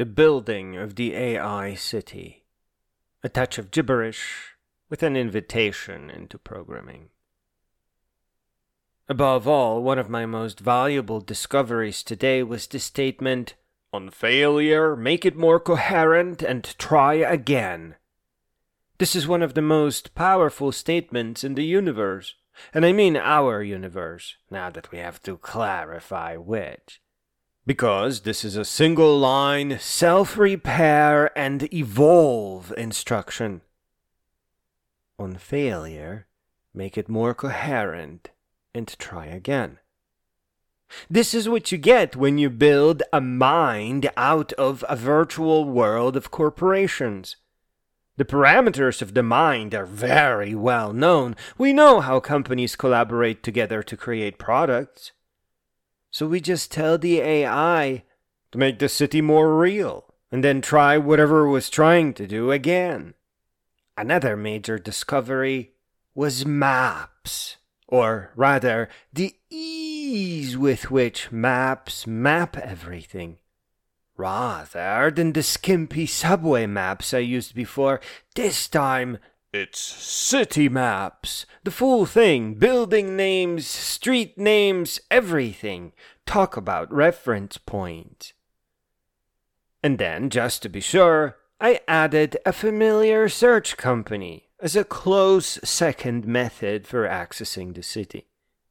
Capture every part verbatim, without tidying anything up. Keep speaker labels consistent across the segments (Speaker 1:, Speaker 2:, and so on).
Speaker 1: The building of the A I city. A touch of gibberish with an invitation into programming. Above all, one of my most valuable discoveries today was the statement, "On failure, make it more coherent and try again." This is one of the most powerful statements in the universe, and I mean our universe, now that we have to clarify which. Because this is a single-line, self-repair and evolve instruction. On failure, make it more coherent and try again. This is what you get when you build a mind out of a virtual world of corporations. The parameters of the mind are very well known. We know how companies collaborate together to create products. So we just tell the A I to make the city more real, and then try whatever it was trying to do again. Another major discovery was maps, or rather, the ease with which maps map everything. Rather than the skimpy subway maps I used before, this time it's city maps. The full thing, building names, street names, everything. Talk about reference points. And then, just to be sure, I added a familiar search company as a close second method for accessing the city.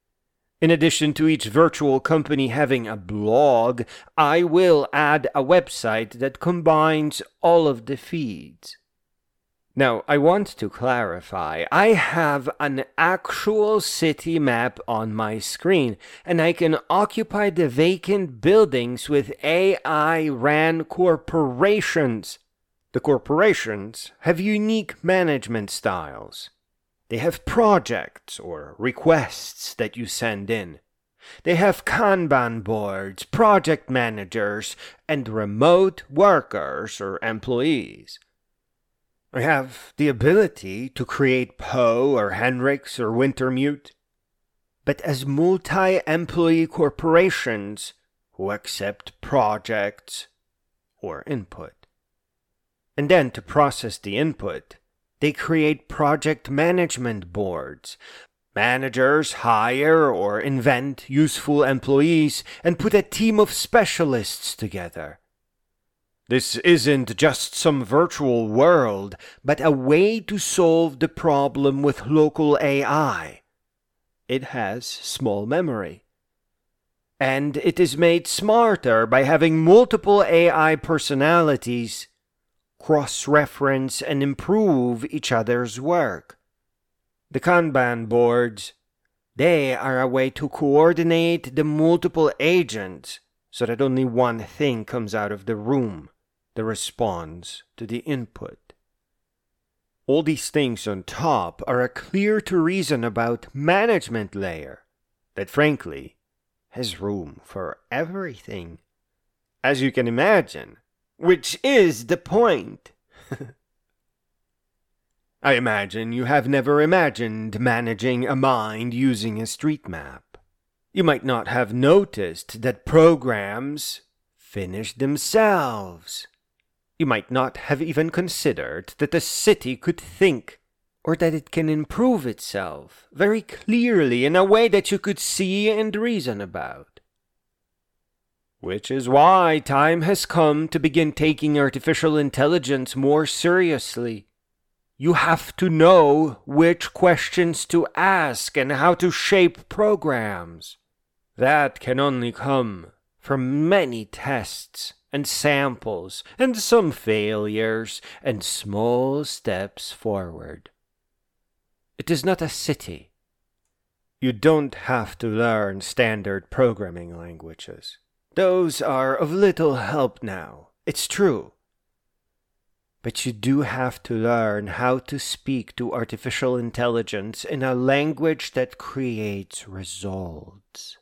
Speaker 1: In addition to each virtual company having a blog, I will add a website that combines all of the feeds. Now, I want to clarify, I have an actual city map on my screen, and I can occupy the vacant buildings with A I-ran corporations. The corporations have unique management styles. They have projects or requests that you send in. They have Kanban boards, project managers, and remote workers or employees. I have the ability to create Poe or Henrix or Wintermute, but as multi-employee corporations who accept projects or input. And then to process the input, they create project management boards. Managers hire or invent useful employees and put a team of specialists together. This isn't just some virtual world, but a way to solve the problem with local A I. It has small memory. And it is made smarter by having multiple A I personalities cross-reference and improve each other's work. The Kanban boards, they are a way to coordinate the multiple agents so that only one thing comes out of the room, the response to the input. All these things on top are a clear to reason about management layer that frankly has room for everything. As you can imagine, which is the point. I imagine you have never imagined managing a mind using a street map. You might not have noticed that programs finish themselves. You might not have even considered that a city could think, or that it can improve itself very clearly in a way that you could see and reason about. Which is why time has come to begin taking artificial intelligence more seriously. You have to know which questions to ask and how to shape programs. That can only come from many tests and samples and some failures and small steps forward. It is not a city. You don't have to learn standard programming languages. Those are of little help now, it's true. But you do have to learn how to speak to artificial intelligence in a language that creates results.